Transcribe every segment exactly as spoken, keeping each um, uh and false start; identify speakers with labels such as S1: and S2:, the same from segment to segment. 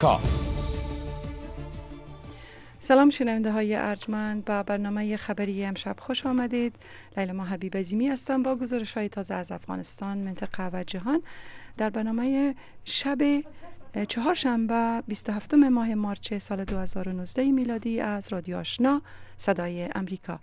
S1: امریکا.
S2: سلام شنونده های ارجمند، با برنامه خبری امشب خوش آمدید. لیلا حبیب عظیمی هستم با گزارش های تازه از افغانستان، منطقه و جهان در برنامه شب چهارشنبه بیست و هفتم ماه مارچ سال دو هزار و نوزده میلادی از رادیو آشنا صدای امریکا.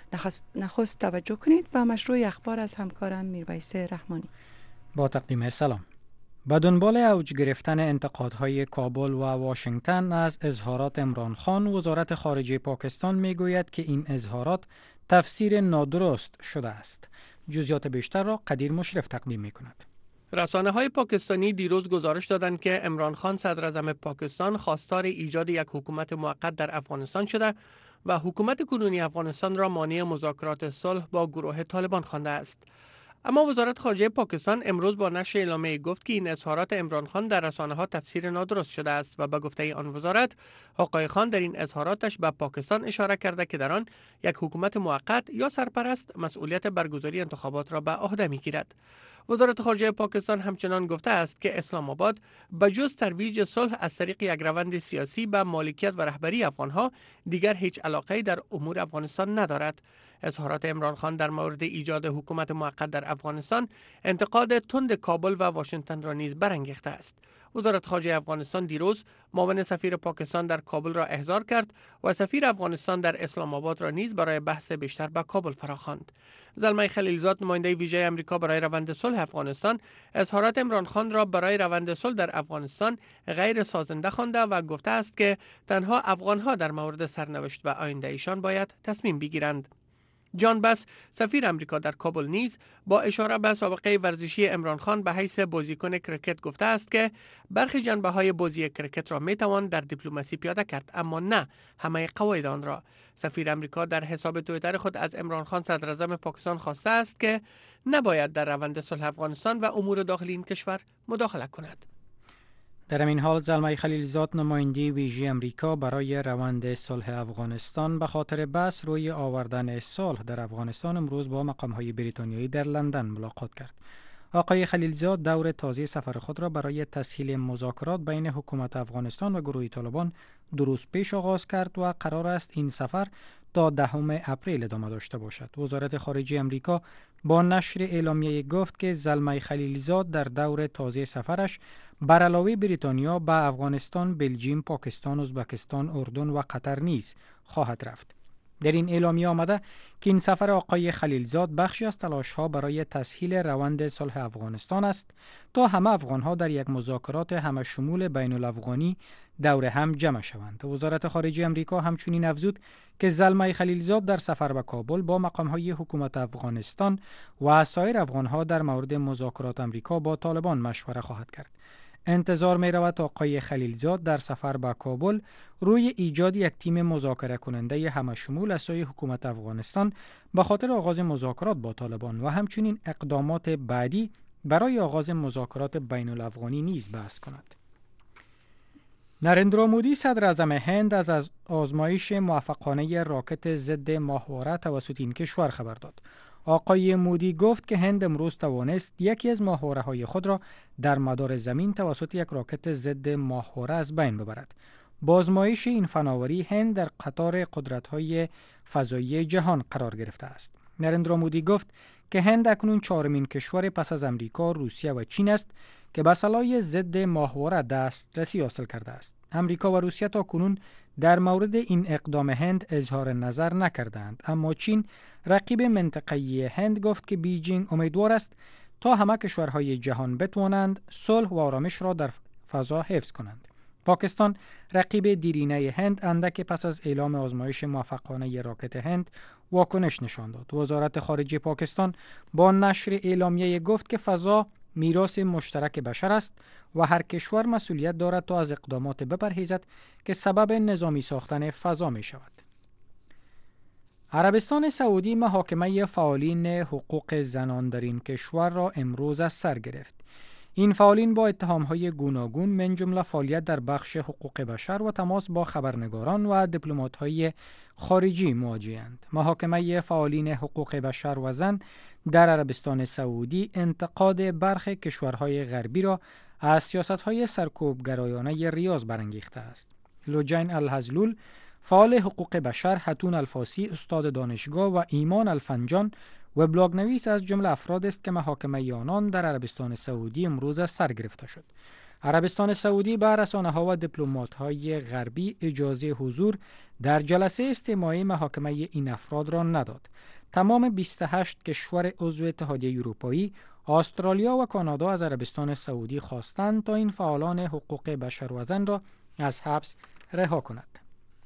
S2: نخست توجه کنید به مشروع اخبار از همکارم میرویس رحمانی.
S3: با تقدیم سلام. به دنبال اوج گرفتن انتقادهای کابل و واشنگتن از اظهارات عمران خان، وزارت خارجه پاکستان میگوید که این اظهارات تفسیر نادرست شده است. جزئیات بیشتر را قدیر مشرف تقدیم میکند.
S4: رسانه های پاکستانی دیروز گزارش دادند که عمران خان صدر اعظم پاکستان خواستار ایجاد یک حکومت موقت در افغانستان شده و حکومت کنونی افغانستان را مانع مذاکرات صلح با گروه طالبان خوانده است. اما وزارت خارجه پاکستان امروز با نشر اعلامیه گفت که این اظهارات عمران خان در رسانه ها تفسیر نادرست شده است و به گفته آن وزارت، آقای خان در این اظهاراتش به پاکستان اشاره کرده که در آن یک حکومت موقت یا سرپرست مسئولیت برگزاری انتخابات را به عهده میگیرد. وزارت خارجه پاکستان همچنان گفته است که اسلام آباد به جز ترویج صلح از طریق یک روند سیاسی به مالکیت و رهبری افغانها دیگر هیچ علاقه‌ای در امور افغانستان ندارد. اظهارات عمران خان در مورد ایجاد حکومت موقت در افغانستان انتقاد تند کابل و واشنگتن را نیز برانگیخته است. وزارت خارجه افغانستان دیروز معاون سفیر پاکستان در کابل را احضار کرد و سفیر افغانستان در اسلام آباد را نیز برای بحث بیشتر به کابل فراخواند. زلمه خلیلزاد، نماینده ویژه آمریکا برای روند صلح افغانستان، اظهارات عمران خان را برای روند صلح در افغانستان غیر سازنده خوانده و گفته است که تنها افغانها در مورد سرنوشت و آینده ایشان باید تصمیم بگیرند. جان بس، سفیر امریکا در کابل نیز با اشاره به سابقه ورزشی عمران خان به حیث بازیکن کرکت گفته است که برخی جنبه‌های بازی کرکت را میتوان در دیپلماسی پیاده کرد، اما نه همه قواعد آن را. سفیر امریکا در حساب توییتر خود از عمران خان صدر اعظم پاکستان خواسته است که نباید در روند صلح افغانستان و امور داخلی این کشور مداخله کند.
S3: در این حال زلمه خلیلزاد، نماینده ویژه امریکا برای روند صلح افغانستان، به خاطر بحث روی آوردن صلح در افغانستان امروز با مقام‌های بریتانیایی در لندن ملاقات کرد. آقای خلیلزاد دور تازه سفر خود را برای تسهیل مذاکرات بین حکومت افغانستان و گروه طالبان دو روز پیش آغاز کرد و قرار است این سفر تا دهم اپریل ادامه داشته باشد. وزارت خارجه امریکا با نشر اعلامیه گفت که زلمه خلیلزاد در دور تازه سفرش بر علاوه بریتانیا به افغانستان، بلژیم، پاکستان، ازبکستان، اردن و قطر نیز خواهد رفت. در این اعلامیه آمده که این سفر آقای خلیلزاد بخشی از تلاش‌ها برای تسهیل روند صلح افغانستان است تا همه افغان‌ها در یک مذاکرات همه شمول بین الافغانی دور هم جمع شوند. وزارت خارجه امریکا همچنین افزود که زلمه خلیلزاد در سفر به کابل با مقام‌های حکومت افغانستان و سایر افغان‌ها در مورد مذاکرات امریکا با طالبان مشوره خواهد کرد. انتظار می رود آقای خلیلزاد در سفر به کابل روی ایجاد یک تیم مذاکره کننده همه شمول از سوی حکومت افغانستان به خاطر آغاز مذاکرات با طالبان و همچنین اقدامات بعدی برای آغاز مذاکرات بین الافغانی نیز بحث کند. نریندرا مودی، صدر اعظم هند، از از آزمایش موفقانه راکت ضد ماهواره توسط این کشور خبر داد. آقای مودی گفت که هند امروز توانست یکی از ماهواره‌های خود را در مدار زمین توسط یک راکت ضد ماهواره از بین ببرد. با آزمایش این فناوری هند در قطار قدرت‌های فضایی جهان قرار گرفته است. نریندرا مودی گفت که هند اکنون چهارمین کشور پس از امریکا، روسیه و چین است که به سلاح ضد ماهواره دسترسی حاصل کرده است. امریکا و روسیه تا کنون در مورد این اقدام هند اظهار نظر نکردند، اما چین، رقیب منطقه‌ای هند، گفت که بیجینگ امیدوار است تا همه کشورهای جهان بتوانند صلح و آرامش را در فضا حفظ کنند. پاکستان، رقیب دیرینه هند، اندک پس از اعلام آزمایش موفقانه راکت هند واکنش نشان داد. وزارت خارجه پاکستان با نشر اعلامیه گفت که فضا میراث مشترک بشر است و هر کشور مسئولیت دارد تا از اقدامات بپرهیزد که سبب نظامی ساختن فضا می شود. عربستان سعودی محاکمه فعالین حقوق زنان در این کشور را امروز از سر گرفت. این فعالین با اتهام‌های گوناگون من جمله فعالیت در بخش حقوق بشر و تماس با خبرنگاران و دیپلمات‌های خارجی مواجه‌اند. محاکمه فعالین حقوق بشر و زن در عربستان سعودی انتقاد برخی کشورهای غربی را از سیاست‌های سرکوبگرایانه ریاض برانگیخته است. لوجین الحزلول، فعال حقوق بشر، حتون الفاسی، استاد دانشگاه و ایمان الفنجان وبلاگ نویس از جمله افراد است که محاکمه آنان در عربستان سعودی امروز از سر گرفته شد. عربستان سعودی به رسانه‌ها و دیپلمات‌های غربی اجازه حضور در جلسه استماعی محاکمه این افراد را نداد. تمام بیست و هشت کشور عضو اتحادیه اروپایی، استرالیا و کانادا از عربستان سعودی خواستند تا این فعالان حقوق بشر و زن را از حبس رها کند.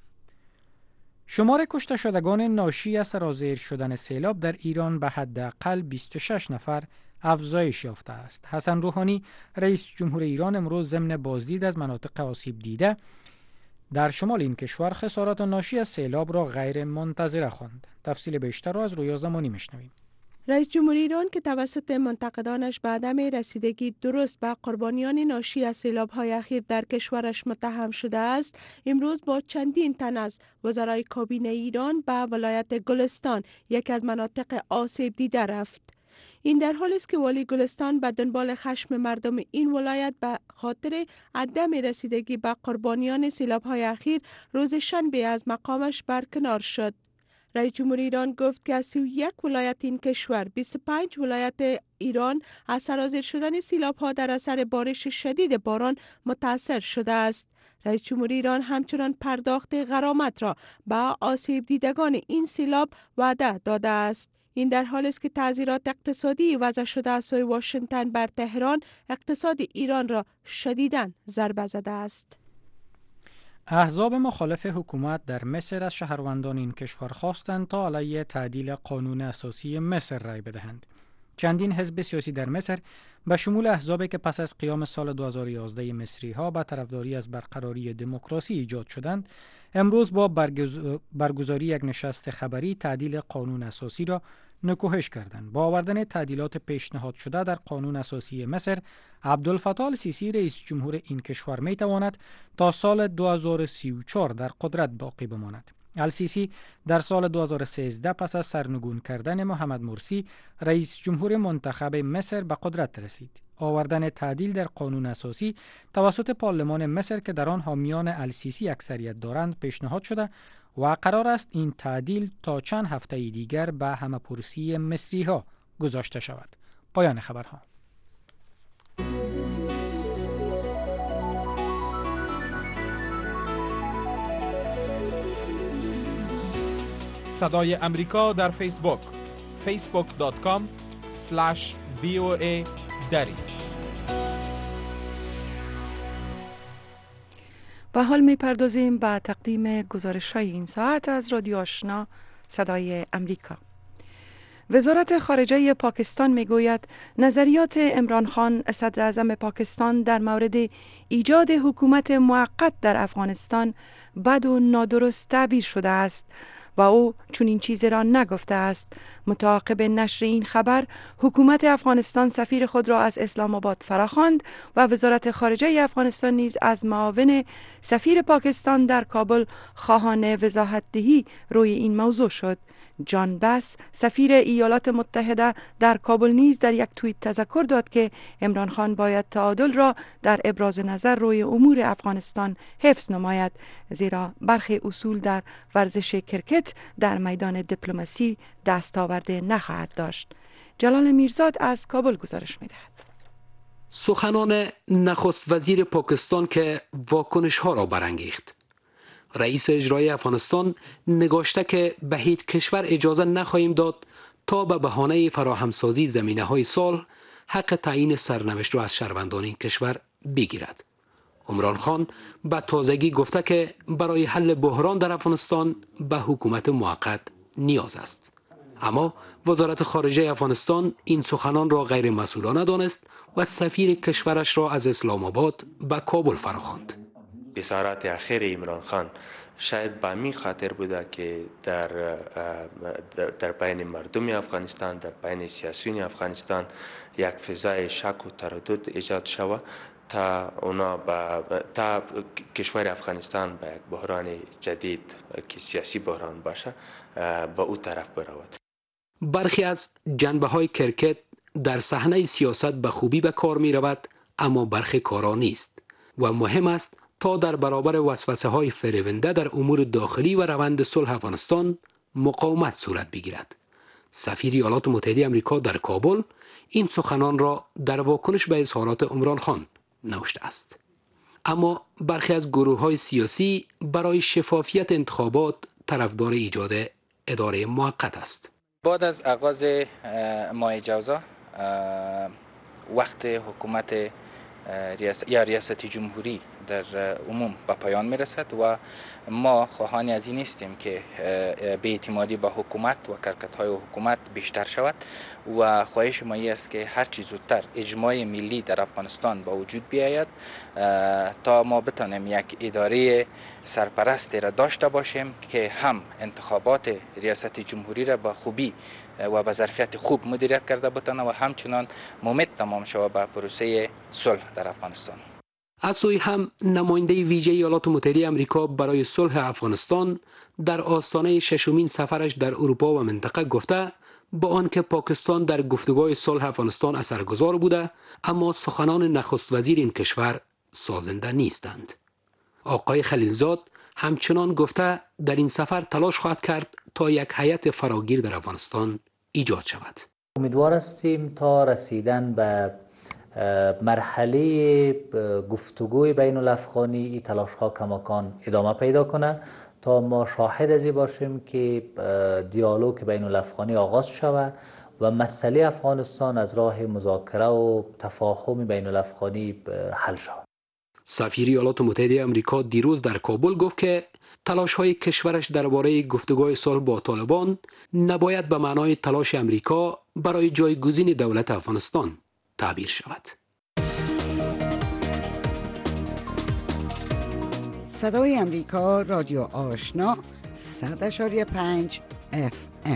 S3: شمار کشته شدگان ناشی از سرازیر شدن سیلاب در ایران به حداقل بیست و شش نفر افزایش یافته است. حسن روحانی، رئیس جمهور ایران، امروز ضمن بازدید از مناطق آسیب دیده در شمال این کشور خسارات ناشی از سیلاب را غیر منتظره خواند. تفصیل بیشتر را از رویا زمانی میشنویم.
S1: رئیس جمهور ایران که توسط منتقدانش به عدم رسیدگی درست به قربانیان ناشی از سیلاب‌های اخیر در کشورش متهم شده است، امروز با چندین تن از وزرای کابینه ایران به ولایت گلستان، یکی از مناطق آسیب دیده رفت. این در حالی است که والی گلستان به دنبال خشم مردم این ولایت به خاطر عدم رسیدگی به قربانیان سیلاب‌های اخیر روز شنبه از مقامش برکنار شد. رئیس جمهور ایران گفت که از سی و یک ولایت این کشور، بیست و پنج ولایت ایران از سرازیر شدن سیلاب‌ها در اثر بارش شدید باران متاثر شده است. رئیس جمهور ایران همچنان پرداخت غرامت را به آسیب دیدگان این سیلاب وعده داده است. این در حالی است که تعزیرات اقتصادی وضع شده از سوی واشنگتن بر تهران اقتصاد ایران را شدیداً ضربه زده است.
S3: احزاب مخالف حکومت در مصر از شهروندان این کشور خواستند تا علیه تعدیل قانون اساسی مصر رای بدهند. چندین حزب سیاسی در مصر به شمول احزابی که پس از قیام سال دو هزار و یازده مصری ها به طرفداری از برقراری دموکراسی ایجاد شدند، امروز با برگزاری یک نشست خبری تعدیل قانون اساسی را نکوهش کردند. با آوردن تعدیلات پیشنهاد شده در قانون اساسی مصر، عبدالفتاح السیسی رئیس جمهور این کشور می تواند تا سال دو هزار و سی و چهار در قدرت باقی بماند. السیسی در سال دو هزار و سیزده پس از سرنگون کردن محمد مرسی رئیس جمهور منتخب مصر به قدرت رسید. آوردن تعدیل در قانون اساسی توسط پارلمان مصر که در آن حامیان السیسی اکثریت دارند پیشنهاد شده و قرار است این تعدیل تا چند هفته دیگر به همه‌پرسی مصری ها گذاشته شود. پایان خبرها.
S5: صدای امریکا در فیسبوک فیسبوک دات کام اسلش وی او ای دری.
S2: و حال می پردازیم به تقدیم گزارش های این ساعت از رادیو آشنا صدای امریکا. وزارت خارجه پاکستان می گوید نظریات عمران خان صدر اعظم پاکستان در مورد ایجاد حکومت موقت در افغانستان بد و نادرست تعبیر شده است و او چون این چیز را نگفته است. متعاقب نشر این خبر، حکومت افغانستان سفیر خود را از اسلام آباد فراخواند و وزارت خارجه افغانستان نیز از معاون سفیر پاکستان در کابل خواهان وضاحت دهی روی این موضوع شد. جان بس، سفیر ایالات متحده در کابل نیز در یک توییت تذکر داد که عمران خان باید تعادل را در ابراز نظر روی امور افغانستان حفظ نماید، زیرا برخی اصول در ورزش کرکت در میدان دیپلماسی دستاورده نخواهد داشت. جلال میرزاد از کابل گزارش می‌دهد.
S6: سخنان نخست وزیر پاکستان که واکنش ها را برانگیخت. رئیس اجرایی افغانستان نگاشته که به هیچ کشور اجازه نخواهیم داد تا به بهانه فراهمسازی زمینه های صلح حق تعیین سرنوشت را از شهروندان این کشور بگیرد. عمران خان به تازگی گفته که برای حل بحران در افغانستان به حکومت موقت نیاز است. اما وزارت خارجه افغانستان این سخنان را غیر مسئولانه دانست و سفیر کشورش را از اسلام آباد به کابل فراخواند.
S7: اظهارات اخیر عمران خان شاید به همین خاطر بوده که در در بین مردم افغانستان، در بین سیاسیون افغانستان یک فضای شک و تردد ایجاد شود تا اونا با تا کشور افغانستان به یک بحران جدید که سیاسی بحران باشه به او طرف برود.
S6: برخی از جنبه‌های کرکت در صحنه سیاست به خوبی به کار می رود، اما برخی کارا نیست و مهم است تا در برابر وسوسه های فریبنده در امور داخلی و روند صلح افغانستان مقاومت صورت بگیرد. سفیر ایالات متحده آمریکا در کابل این سخنان را در واکنش به اظهارات عمران خان نوشته است. اما برخی از گروه های سیاسی برای شفافیت انتخابات طرفدار ایجاد اداره موقت است.
S8: بعد از آغاز ماه جوزا وقت حکومت ریاست یا ریاست جمهوری در عموم به پایان میرسد و ما خواهان از این نیستیم که بی‌اعتمادی به حکومت و کارکردهای حکومت بیشتر شود و خواهش ما است که هر چه زودتر اجماع ملی در افغانستان به وجود بیاید تا ما بتانیم یک اداره سرپرستی را داشته باشیم که هم انتخابات ریاست جمهوری را به خوبی و به ظرفیت خوب مدیریت کرده بتانه و همچنان ممد تمام شود به پروسه صلح در افغانستان.
S6: از سوی هم نماینده ویژه ایالات متحده آمریکا برای صلح افغانستان در آستانه ششمین سفرش در اروپا و منطقه گفته با آنکه پاکستان در گفتگوهای صلح افغانستان اثرگذار بوده، اما سخنان نخست وزیر این کشور سازنده نیستند. آقای خلیلزاد همچنان گفته در این سفر تلاش خواهد کرد تا یک هیئت فراگیر در افغانستان ایجاد شود.
S9: امیدوار هستیم تا رسیدن به مرحله گفتگوی بین الافغانی این تلاش ها کماکان ادامه پیدا کنه تا ما شاهد از این باشیم که دیالوگ بین الافغانی آغاز شود و مسئله افغانستان از راه مذاکره و تفاهم بین الافغانی حل شود.
S6: سفیر ایالات متحده آمریکا دیروز در کابل گفت که تلاش های کشورش درباره گفتگوهای صلح با طالبان نباید به معنای تلاش آمریکا برای جایگزین دولت افغانستان تعبیر شود.
S10: صدای امریکا، رادیو آشنا، صد اشاری پنج اف ام.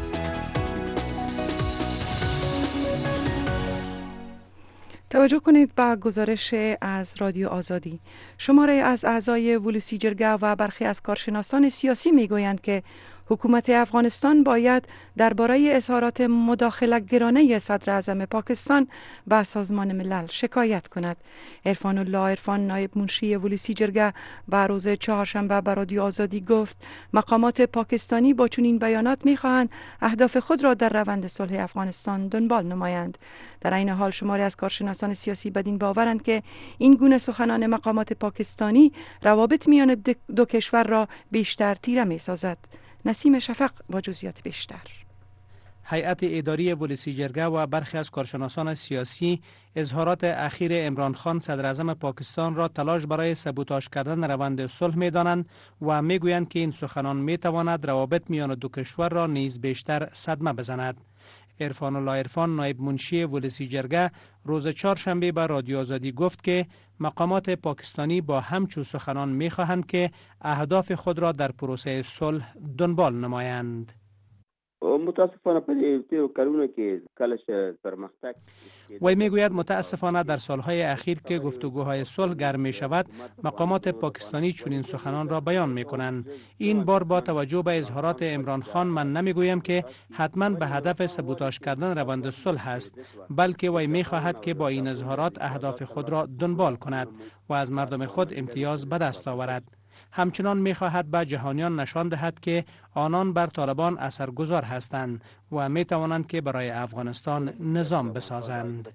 S2: توجه کنید به گزارش از رادیو آزادی. شماره از اعضای ولوسی جرگه و برخی از کارشناسان سیاسی میگویند که حکومت افغانستان باید درباره اظهارات مداخله‌گرانه صدر اعظم پاکستان به سازمان ملل شکایت کند. عرفان الله عرفان نایب منشی ولوسی جرگه به روز چهارشنبه به رادیو آزادی گفت مقامات پاکستانی با چنین بیانات می‌خواهند اهداف خود را در روند صلح افغانستان دنبال نمایند. در این حال شماری از کارشناسان سیاسی بدین باورند که این گونه سخنان مقامات پاکستانی روابط میان دو کشور را بیشتر تیره می‌سازد. نسیم شفق با جزئیات بیشتر.
S3: هیئت اداری ولوسی جرگه و برخی از کارشناسان سیاسی اظهارات اخیر عمران خان صدر اعظم پاکستان را تلاش برای سبوتاژ کردن روند صلح می‌دانند و می‌گویند که این سخنان می‌تواند روابط میان دو کشور را نیز بیشتر صدمه بزند. عرفان الله عرفان نایب منشی ولوسی جرگه روز چهارشنبه به رادیو آزادی گفت که مقامات پاکستانی با همچو سخنان می‌خواهند که اهداف خود را در پروسه صلح دنبال نمایند.
S11: متاسفانه په تیرو کلونو کې کله چې پرمختګ
S3: وی میگوید متاسفانه در سالهای اخیر که گفتگوهای صلح گرم می شود مقامات پاکستانی چنین سخنان را بیان می کنند. این بار با توجه به اظهارات عمران خان من نمیگویم که حتما به هدف سبوتاژ کردن روند صلح است، بلکه وی می خواهد که با این اظهارات اهداف خود را دنبال کند و از مردم خود امتیاز به دست آورد. همچنان می‌خواهد به جهانیان نشان دهد که آنان بر طالبان اثرگذار هستند و می‌توانند که برای افغانستان نظام بسازند.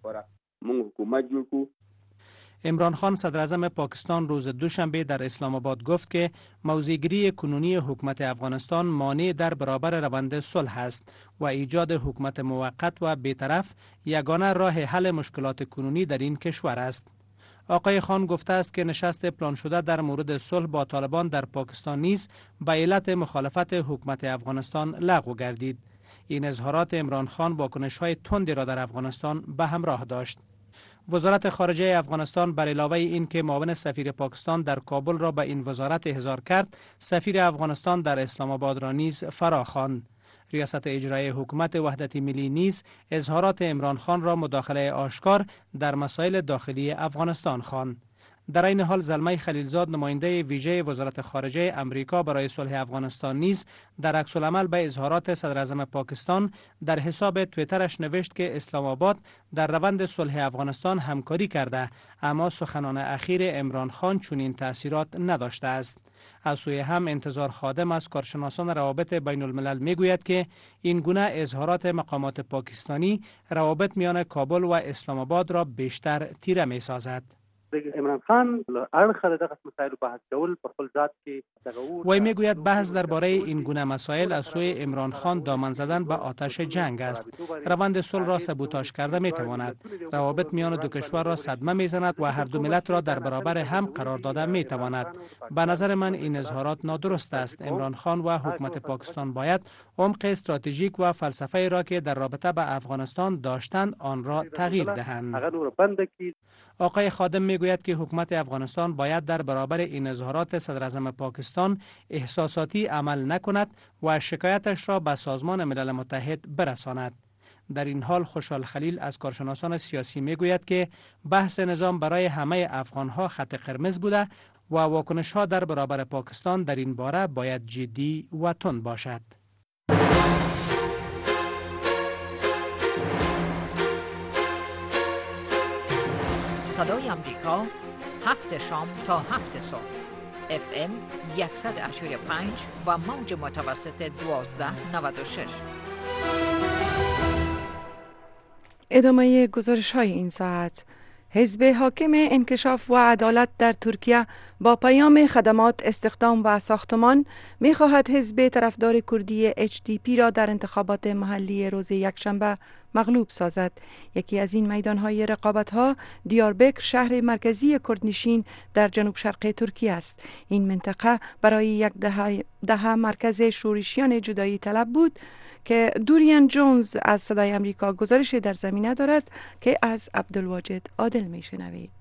S3: عمران خان صدر اعظم پاکستان روز دوشنبه در اسلام آباد گفت که موضع‌گیری کنونی حکومت افغانستان مانع در برابر روند صلح است و ایجاد حکومت موقت و بی‌طرف یگانه راه حل مشکلات کنونی در این کشور است. آقای خان گفته است که نشست پلان شده در مورد صلح با طالبان در پاکستان نیز به علت مخالفت حکومت افغانستان لغو گردید. این اظهارات عمران خان واکنش‌های تندی را در افغانستان به همراه داشت. وزارت خارجه افغانستان بر علاوه این که معاون سفیر پاکستان در کابل را به این وزارت احضار کرد، سفیر افغانستان در اسلام آباد را نیز فرا خواند. ریاست اجرایی حکومت وحدت ملی نیز اظهارات عمران خان را مداخله آشکار در مسائل داخلی افغانستان خواند. در این حال زلمه خلیلزاد نماینده ویژه وزارت خارجه امریکا برای صلح افغانستان نیز در عکس العمل به اظهارات صدر اعظم پاکستان در حساب توییترش نوشت که اسلام آباد در روند صلح افغانستان همکاری کرده، اما سخنان اخیر عمران خان چنین تأثیرات نداشته است. از سوی هم انتظار خادم از کارشناسان روابط بین الملل می گوید که این گونه اظهارات مقامات پاکستانی روابط میان کابل و اسلام آباد را بیشتر تیره می سازد.
S12: عمران خان اړخ دغه مسایل بحث کول په خپل ذات کې
S3: وی میگوید بحث درباره این گونه مسائل از سوی عمران خان دامن زدن به آتش جنگ است. روند صلح را سبوتاژ کرده می تواند. روابط میان دو کشور را صدمه می زند و هر دو ملت را در برابر هم قرار داده می تواند. به نظر من این اظهارات نادرست است. عمران خان و حکومت پاکستان باید عمق استراتژیک و فلسفه را که در رابطه به افغانستان داشتند آن را تغییر دهند. آقای خادم میگوید که حکومت افغانستان باید در برابر این اظهارات صدر اعظم پاکستان احساساتی عمل نکند و شکایتش را به سازمان ملل متحد برساند. در این حال خوشحال خلیل از کارشناسان سیاسی میگوید که بحث نظام برای همه افغانها خط قرمز بوده و واکنش ها در برابر پاکستان در این باره باید جدی و تند باشد.
S13: صدای امریکا هفت شام تا هفت صبح اف ام صد و پنج و موج متوسط دوازده نود و شش.
S2: ادامه گزارش های این ساعت. حزب حاکم انکشاف و عدالت در ترکیه با پیام خدمات استخدام و ساختمان می خواهد حزب طرفدار کردی اچ دی پی را در انتخابات محلی روز یکشنبه مغلوب سازد. یکی از این میدانهای رقابت‌ها دیاربکر شهر مرکزی کردنشین در جنوب شرق ترکیه است. این منطقه برای یک دهه ده مرکز شورشیان جدایی طلب بود که دوریان جونز از صدای امریکا گزارش در زمینه دارد که از عبدالواجد عادل میشنوید.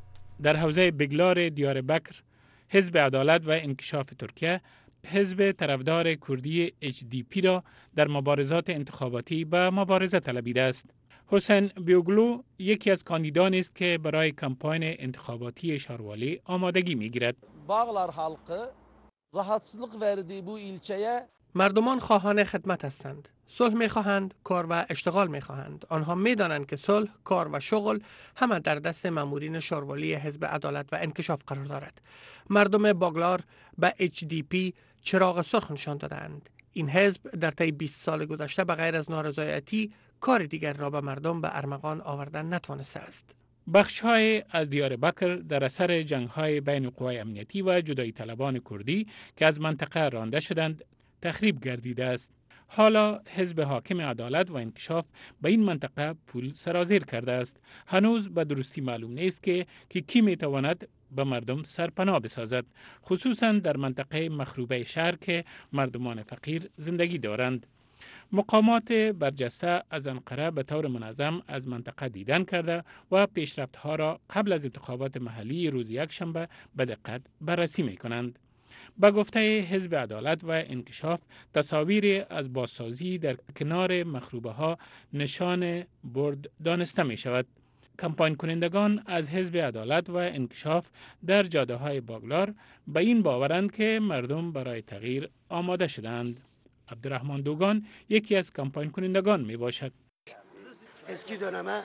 S14: در حوزه بگلار دیاربکر حزب عدالت و انکشاف ترکیه حزب طرفدار کردی اچ دی پی را در مبارزات انتخاباتی به مبارزه طلبیده است. حسین بیوگلو یکی از کاندیدان است که برای کمپاین انتخاباتی شاروالی آمادگی می‌گیرد.
S15: باغلار halkı rahatsızlık verdiği bu ilçeye
S4: مردمان خواهان خدمت هستند. صلح می‌خواهند، کار و اشتغال می‌خواهند. آنها می‌دانند که صلح، کار و شغل همه در دست مامورین شاروالی حزب عدالت و انکشاف قرار دارد. مردم باغلار به اچ دی پی چراغ سرخ نشان دادند. این حزب در طی بیست سال گذشته به غیر از نارضایتی کار دیگر را به مردم به ارمغان آوردن نتوانسته است.
S14: بخش‌های از دیاربکر در اثر جنگ‌های بین قوای امنیتی و جدایی طلبان کردی که از منطقه رانده شدند تخریب گردیده است. حالا حزب حاکم عدالت و انکشاف به این منطقه پول سرازیر کرده است. هنوز به درستی معلوم نیست که که کی میتواند به مردم سرپناه بسازد، خصوصا در منطقه مخروبه شهر که مردمان فقیر زندگی دارند. مقامات برجسته از انقره به طور منظم از منطقه دیدن کرده و پیشرفت‌ها را قبل از انتخابات محلی روز یکشنبه به دقت بررسی می‌کنند. به گفته حزب عدالت و انکشاف تصاویر از بازسازی در کنار مخروبه ها نشان برد دانسته می شود. کمپاین کنندگان از حزب عدالت و انکشاف در جاده های باغلار به این باورند که مردم برای تغییر آماده شدند. عبدالرحمن دوگان یکی از کمپاین کنندگان می باشد.
S16: eski döneme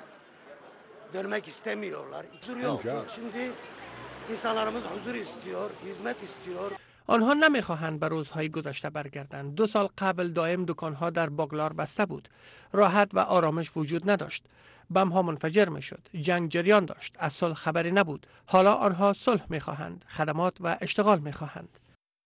S16: dönmek istemiyorlar. Duruyor. Şimdi insanlarımız huzur istiyor, hizmet istiyor.
S4: آنها نمیخواهند به روزهای گذشته برگردند. دو سال قبل دائم دکانها در باغلار بسته بود. راحت و آرامش وجود نداشت. بمها منفجر میشد. جنگ جریان داشت. از صلح خبری نبود. حالا آنها صلح میخواهند. خدمات و اشتغال میخواهند.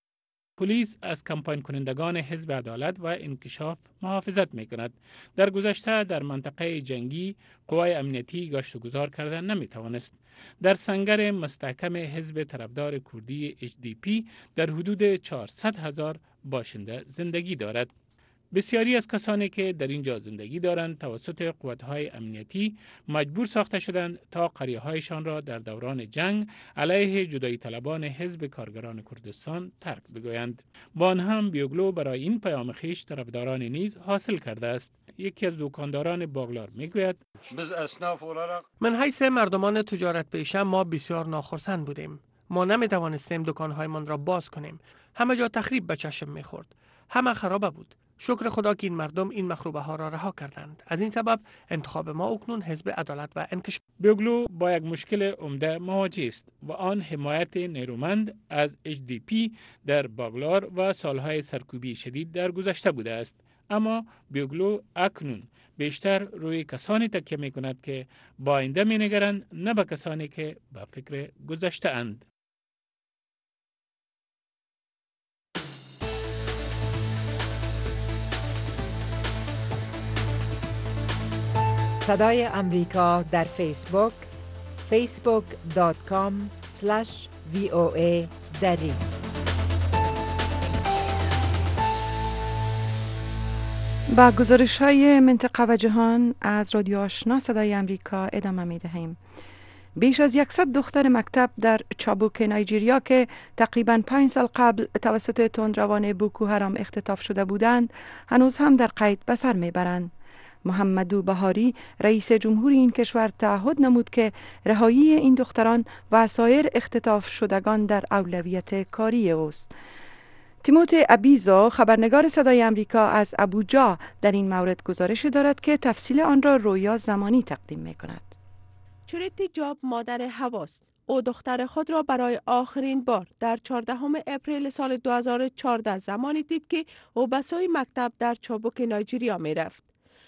S14: پلیس از کمپاین کنندگان حزب عدالت و انکشاف محافظت میکند. در گذشته در منطقه جنگی قوای امنیتی گشت و گذار کردن نمیتوانست. در سنگر مستحکم حزب طرفدار کردی اچ دی پی در حدود چهارصد هزار باشنده زندگی دارد. بسیاری از کسانی که در اینجا زندگی دارند توسط قوت‌های امنیتی مجبور ساخته شدند تا قریه‌هایشان را در دوران جنگ علیه جدایی طلبان حزب کارگران کردستان ترک بگویند. با آن هم بیوگلو برای این پیام خویش طرفداران نیز حاصل کرده است. یکی از دکانداران باغلار میگوید:
S4: من حیث مردمان تجارت پیشه ما بسیار ناخرسند بودیم. ما نمی‌توانستیم دکان‌هایمان را باز کنیم. همه جا تخریب به چشم می‌خورد. همه خرابه بود. شکر خدا که این مردم این مخروبه ها را رها کردند. از این سبب انتخاب ما اکنون حزب عدالت و انکشاف.
S14: بیوگلو با یک مشکل عمده مواجه است و آن حمایت نیرومند از اچ دی پی در باغلار و سالهای سرکوبی شدید در گذشته بوده است. اما بیوگلو اکنون بیشتر روی کسانی تکیه می کند که با آینده می نگرند، نه به کسانی که به فکر گذشته اند.
S17: صدای امریکا در فیسبوک فیسبوک دات کام اسلش وی او ای دری.
S2: با گزارش های منطقه و جهان از رادیو آشنا صدای امریکا ادامه می دهیم. بیش از صد دختر مکتب در چابوک نایجیریا که تقریباً پنج سال قبل توسط تندروان بوکو حرام اختطاف شده بودند، هنوز هم در قید به سر می برند. محمدو بهاری رئیس جمهور این کشور تعهد نمود که رهایی این دختران و سایر اختطاف شدگان در اولویت کاری اوست. تیموت ابیزو خبرنگار صدای امریکا از ابوجا در این مورد گزارش دارد که تفصیل آن را رویا زمانی تقدیم می کند.
S1: چریتی جاب مادر هواست. او دختر خود را برای آخرین بار در چهاردهم اپریل سال دو هزار و چهارده زمانی دید که او به سوی مکتب در چابوک نایجیریا می رفت.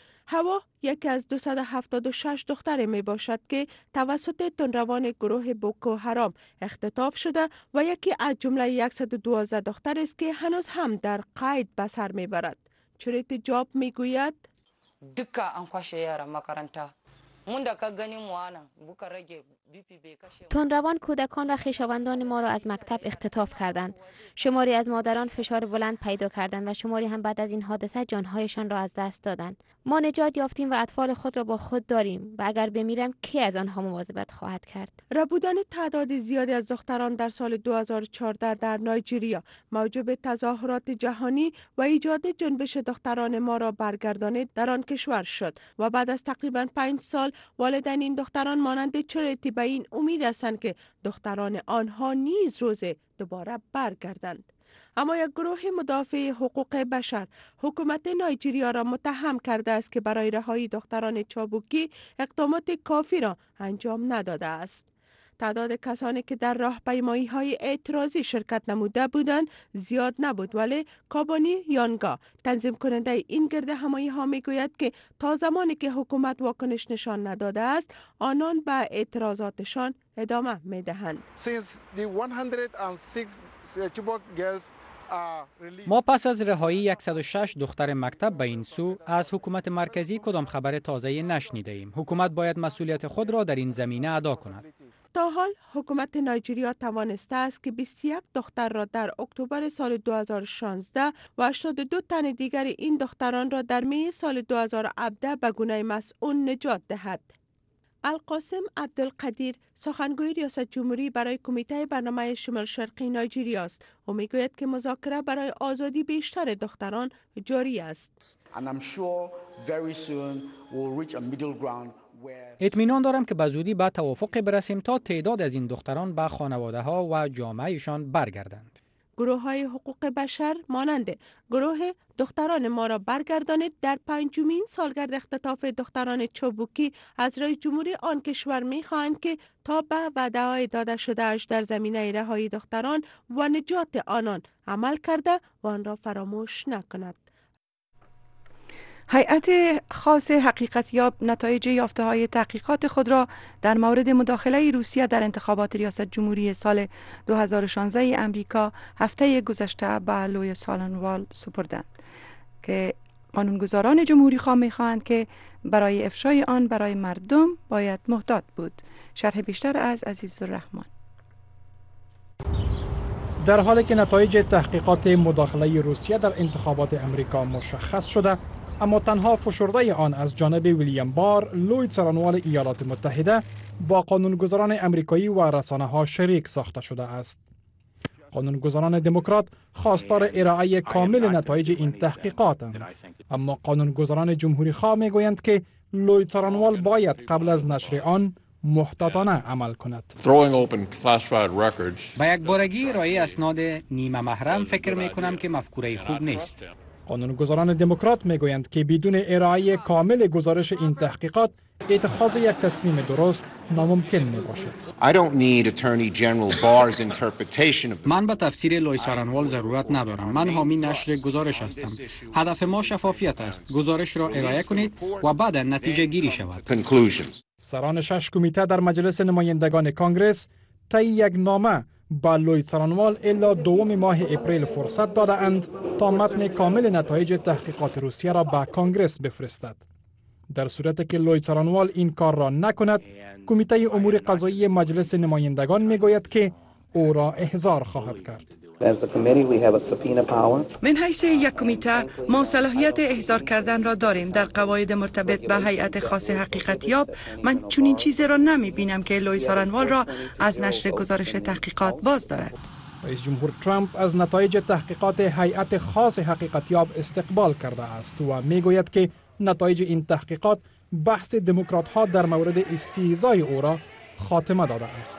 S1: هوا یکی از دویست و هفتاد و شش دختر می باشد که توسط تندروان گروه بوکو حرام اختطاف شده و یکی از جمله صد و دوازده دختر است که هنوز هم در قید به سر می برد. چریت جاب می گوید:
S18: دکا ان kwashe yara makaranta mun da ka gani mu ana buka rage
S19: تندروان کودکان و خویشاوندان ما را از مکتب اختطاف کردند. شماری از مادران فشار بلند پیدا کردند و شماری هم بعد از این حادثه جانهایشان را از دست دادند. ما نجات یافتیم و اطفال خود را با خود داریم و اگر بمیرم کی از آنها مواظبت خواهد کرد؟
S1: ربودن تعداد زیادی از دختران در سال دو هزار و چهارده در نایجیریا موجب تظاهرات جهانی و ایجاد جنبش دختران ما را برگردانید در آن کشور شد و بعد از تقریبا پنج سال والدین این دختران مانند چریتی به این امید هستند که دختران آنها نیز روز دوباره برگردند. اما یک گروه مدافع حقوق بشر حکومت نایجیریا را متهم کرده است که برای رهایی دختران چابوکی اقدامات کافی را انجام نداده است. تعداد کسانی که در راهپیمایی های اعتراضی شرکت نموده بودند زیاد نبود، ولی کابانی یانگا تنظیم کننده این گرد همایی ها می گوید که تا زمانی که حکومت واکنش نشان نداده است آنان به اعتراضاتشان ادامه می دهند.
S3: ما پس از رهایی صد و شش دختر مکتب به این سو از حکومت مرکزی کدام خبر تازه نشنیده ایم. حکومت باید مسئولیت خود را در این زمینه ادا کند.
S1: تا حال حکومت نایجیریا توانسته است که بیست و یک دختر را در اکتبر سال دو هزار و شانزده و هشتاد و دو تن دیگر این دختران را در می سال دو هزار و هفده به گونه مسئول نجات دهد. القاسم عبدالقدیر سخنگوی ریاست جمهوری برای کمیته برنامه شمال شرقی نایجیریا است. او میگوید که مذاکره برای آزادی بیشتر دختران جاری است.
S3: اطمینان دارم که به زودی به توافق برسیم تا تعداد از این دختران به خانواده ها و جامعهشان برگردند.
S1: گروه های حقوق بشر مانند گروه دختران ما را برگردانید در پنجمین سالگرد اختطاف دختران چابوکی از رئیس جمهوری آن کشور می خواهند که تا به وعده های داده شده اش در زمینه رهایی دختران و نجات آنان عمل کرده و آن را فراموش نکند.
S2: هیئت خاص حقیقتیاب نتایج یافته‌های تحقیقات خود را در مورد مداخله روسیه در انتخابات ریاست جمهوری سال دو هزار و شانزده امریکا هفته گذشته به لوی سالنوال سپردند که قانونگذاران جمهوری خواه می‌خواهند که برای افشای آن برای مردم باید محتاط بود. شرح بیشتر از عزیزالرحمن.
S20: در حالی که نتایج تحقیقات مداخله روسیه در انتخابات امریکا مشخص شده، اما تنها فشرده آن از جانب ویلیام بار، لوی څارنوال ایالات متحده، با قانونگذاران امریکایی و رسانه‌ها شریک ساخته شده است. قانونگذاران دموکرات خواستار ارائه کامل نتایج این تحقیقاتند، اما قانونگذاران جمهوری خواه میگویند که لوی څارنوال باید قبل از نشر آن محتاطانه عمل کند.
S3: با یک بارگی ارائه اسناد نیمه محرم فکر می کنم که مفکوره خوب نیست.
S20: قانونگذاران دموکرات میگویند که بدون ارائه کامل گزارش این تحقیقات اتخاذ یک تصمیم درست ناممکن می باشد.
S3: من به تفسیر لوی څارنوال ضرورت ندارم. من حامی نشر گزارش هستم. هدف ما شفافیت است. گزارش را ارائه کنید و بعد نتیجه گیری شود.
S20: سران شش کمیته در مجلس نمایندگان کانگرس طی یک نامه با لوی څارنوال الا دوم ماه اپریل فرصت داده اند تا متن کامل نتایج تحقیقات روسیه را به کانگرس بفرستد. در صورتی که لوی څارنوال این کار را نکند، کمیته امور قضایی مجلس نمایندگان میگوید که او را احضار خواهد کرد.
S2: من حیث یک کمیته ما صلاحیت احضار کردن را داریم. در قواعد مرتبط به هیئت خاص حقیقتیاب من چنین چیزی را نمی بینم که لوی څارنوال را از نشر گزارش تحقیقات باز دارد.
S20: رئیس جمهور ترامپ از نتایج تحقیقات هیئت خاص حقیقتیاب استقبال کرده است و میگوید که نتایج این تحقیقات بحث دموکرات ها در مورد استهزای او را خاتمه داده است.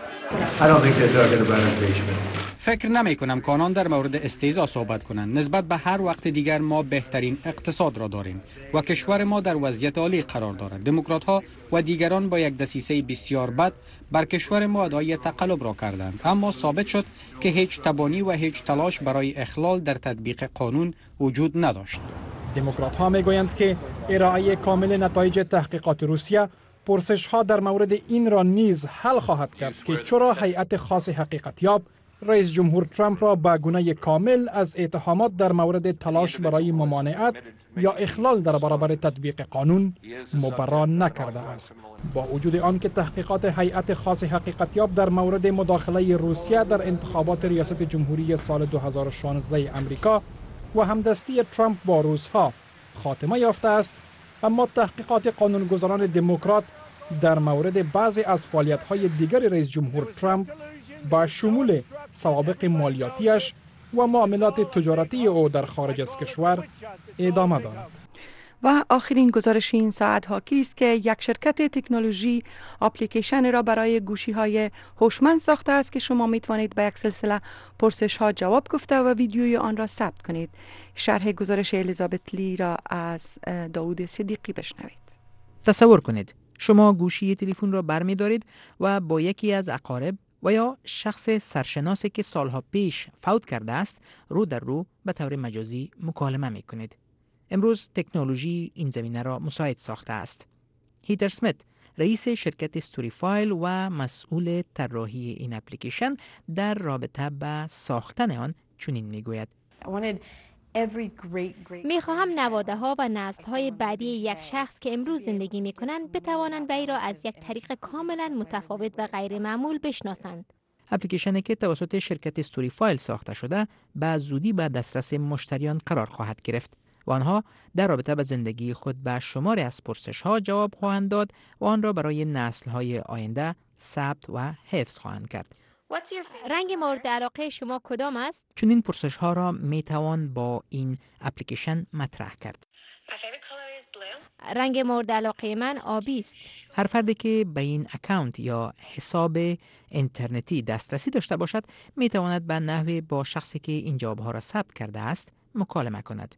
S3: فکر نمی کنم که آنان در مورد استهزا صحبت کنند. نسبت به هر وقت دیگر ما بهترین اقتصاد را داریم و کشور ما در وضعیت عالی قرار دارد. دموکرات ها و دیگران با یک دسیسه بسیار بد بر کشور ما ادعای تقلب را کردند، اما ثابت شد که هیچ تبانی و هیچ تلاش برای اخلال در تطبیق قانون وجود نداشت.
S20: دموکرات ها میگویند که ارائه کامل نتایج تحقیقات روسیه پرسش ها در مورد این را نیز حل خواهد کرد که چرا هیئت خاص حقیقتیاب رئیس جمهور ترامپ را به گونه کامل از اتهامات در مورد تلاش برای ممانعت یا اخلال در برابر تطبیق قانون مبرا نکرده است. با وجود آن که تحقیقات هیئت خاص حقیقتیاب در مورد مداخله روسیه در انتخابات ریاست جمهوری سال دو هزار و شانزده امریکا و همدستی ترامپ با روس‌ها خاتمه یافته است، اما تحقیقات قانونگذاران دموکرات در مورد بعضی از فعالیت‌های دیگر رئیس جمهور ترامپ با شمول سوابق مالیاتیش و معاملات تجارتی او در خارج از کشور ادامه دارد.
S2: و آخرین گزارش این ساعت حاکی است که یک شرکت تکنولوژی اپلیکیشن را برای گوشی های هوشمند ساخته است که شما می توانید به یک سلسله پرسش ها جواب گفته و ویدیوی آن را ثبت کنید. شرح گزارش الیزابت لی را از داوود صدیقی بشنوید.
S21: تصور کنید شما گوشی تلفن را برمی دارید و با یکی از اقارب و یا شخص سرشناسی که سالها پیش فوت کرده است رو در رو به طور مجازی مکالمه می کنید. امروز تکنولوژی این زمینه را مساعد ساخته است. هیتر سمیت، رئیس شرکت استوریفایل و مسئول طراحی این اپلیکیشن، در رابطه با ساختن آن چنین میگوید:
S19: می خواهم نواده ها و نسل های بعدی یک شخص که امروز زندگی می کنند بتوانند وی را از یک طریق کاملا متفاوت و غیر معمول بشناسند.
S21: اپلیکیشنی که توسط شرکت استوریفایل ساخته شده به زودی به دسترس مشتریان قرار خواهد گرفت و آنها در رابطه با زندگی خود به شماری از پرسش ها جواب خواهند داد و آن را برای نسل های آینده ثبت و حفظ خواهند کرد.
S19: رنگ مورد علاقه شما کدام است؟
S21: چون این پرسش ها را می توان با این اپلیکیشن مطرح کرد.
S19: رنگ مورد علاقه من آبی است.
S21: هر فردی که به این اکانت یا حساب اینترنتی دسترسی داشته باشد می تواند به نحوی با شخصی که این جوابها را ثبت کرده است مکالمه کند.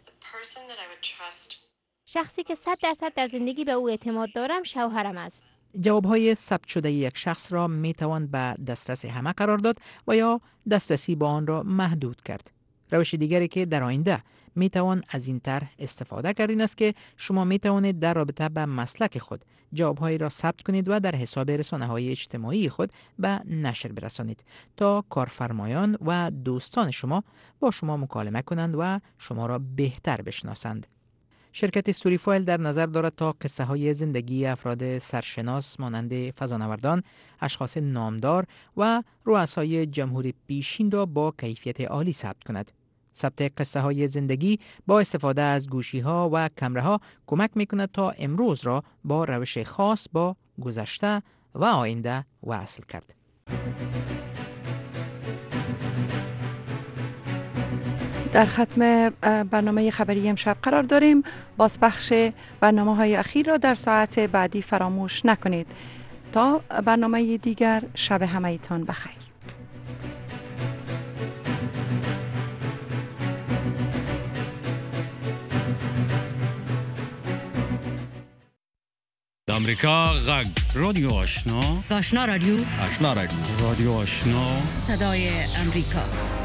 S19: شخصی که صد درصد در زندگی به او اعتماد دارم شوهرم است.
S21: جوابهای ثبت شده یک شخص را می توان به دسترس همه قرار داد و یا دسترسی با آن را محدود کرد. روش دیگری که در آینده می توان از این طرح استفاده کرد این است که شما می توانید در رابطه با مسلک خود جوابهایی را ثبت کنید و در حساب رسانه‌های اجتماعی خود به نشر برسانید تا کارفرمایان و دوستان شما با شما مکالمه کنند و شما را بهتر بشناسند. شرکت استوری فایل در نظر دارد تا قصه های زندگی افراد سرشناس مانند فضانوردان، اشخاص نامدار و رؤسای جمهور پیشین را با کیفیت عالی ثبت کند. ثبت قصه های زندگی با استفاده از گوشی ها و کامره ها کمک می کند تا امروز را با روش خاص با گذشته و آینده وصل کرد.
S2: در ختم برنامه خبری امشب قرار داریم. بازپخش برنامه های اخیر را در ساعت بعدی فراموش نکنید. تا برنامه دیگر، شب همه‌تان بخیر.
S5: امریکا غږ رادیو آشنا
S22: آشنا رادیو
S5: آشنا رادیو رادیو آشنا
S22: صدای امریکا.